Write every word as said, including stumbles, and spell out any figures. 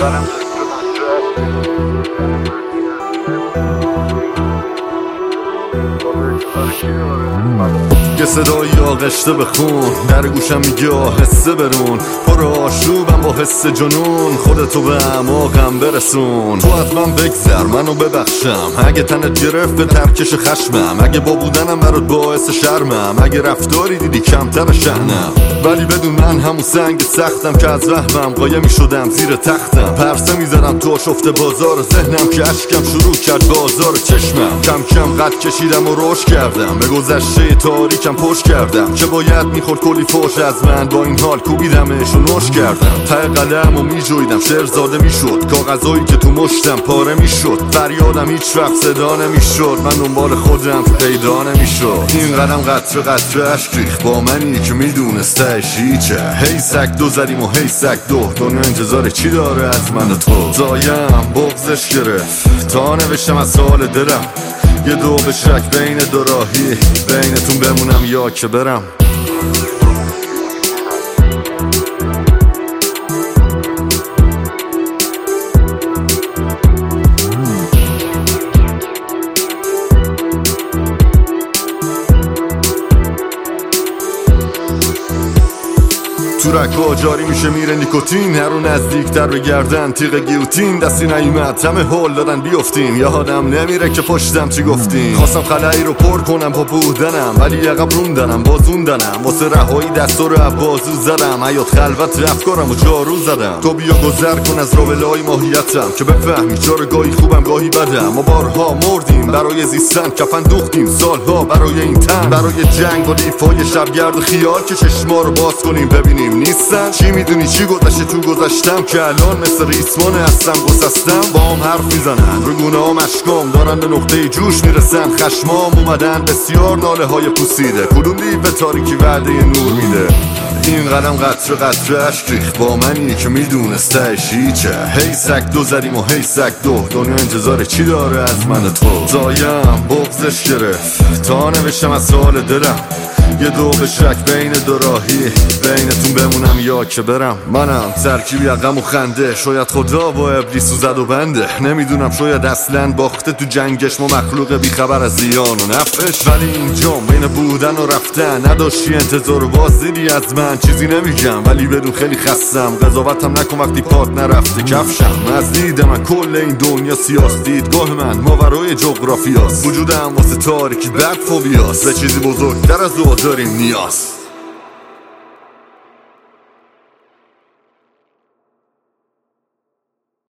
یه صدایی آغشته به خون در گوشم میگه آهسته برون، پر آشوبم با حس جنون، خودتو به اعماقم برسون. تو از من بگذر منو ببخشم، اگه تنت گرفت به ترکش خشمم، اگه با بودنم برات باعث شرمم، اگه رفتاری دیدی کمتر شهنم. ولی بدون من همون سنگ سختم که از وهمم قایم میشدم زیر تختم. پرسه میزدم تو آشفته بازار ذهنم که اشکم شروع کرد بازار چشمم. کم کم قد کشیدم و رشد کردم، به گذشته تاریکم پشت کردم که باید میخورد کلی فوش از من، با این حال کوبیدمش و نوش کردم. ته قلم و میجویدم شعر زاده میشد، کاغذایی که تو مشتم پاره میشد. فریادم هیچ وقت صدا نمیشد، من دنبال خودم پیدا نمیشد. این قدم قطره قطره اشک ریخت با منی که میدونستش هیچه. هی سگ دو زدیم و هی سگ دو، دنیا انتظار چی داره از من و تو؟ زایم بغزش گرفت تا نوشتم از سوال دلم، یه دو به شک بین دو راهی، بینتون بمونم یا که برم. تو رکا جاری میشه میره نیکوتین، هر رو نزدیکتر به گردن تیغ گیوتین. دستی نایمت همه هول دادن بیافتین، یادم نمیره که پشتم چی گفتین. خواستم خلایی رو پر کنم با بودنم، ولی عقب روندنم بازوندنم. واسه رهایی دستا رو بازو زدم، حیات خلوت افکارم و جارو زدم. تو بیا گذر کن از رابلای ماهیتم که بفهمی چرا گاهی خوبم گاهی بدم. ما بارها مردیم برای زیستن، کفن دوختیم سالها برای این تن، برای جنگ و دیفای شبگرد خیال که چشما رو باز کنیم ببینیم نیستن. چی میدونی چی گذشته تو گذشتم که الان مثل ریسمان هستم گسستم. با هم حرف میزنن رو گونه ها مشکام دارن به نقطه جوش میرسن. خشمام اومدن بسیار ناله های پوسیده، کدوم دیو به تاریکی وعده نور میده. این قدم قطره قطره اشک ریخت با منی که میدونستش هیچه. هی سگ دو زدیم و هی سگ دو، دنیا انتظار چی داره از من و تو؟ زایم بغزش گرفت تا نوشتم از سوال دلم، یه دو به شک بین دو راهی، بینتون بمونم یا که برم. منم ترکیبی غم و خنده، شاید خدا با ابلیس و زد و بنده. نمیدونم شاید اصلا باخته تو جنگش، ما مخلوق بیخبر از زیان و نفعش. ولی اینجام بین بودن و رفتن، نداشتی انتظار و بازدیدی از من. چیزی نمیگم ولی بدون خیلی خستم، قضاوتم نکن وقتی پات نرفته کفشم. از دید من کل این دنیا سیاست، دیدگاه من ماورای جغرافیاست. وجودم واسه تاریکی بد فوبیاست، به چیزی بزرگتر از دو داریم نیاز.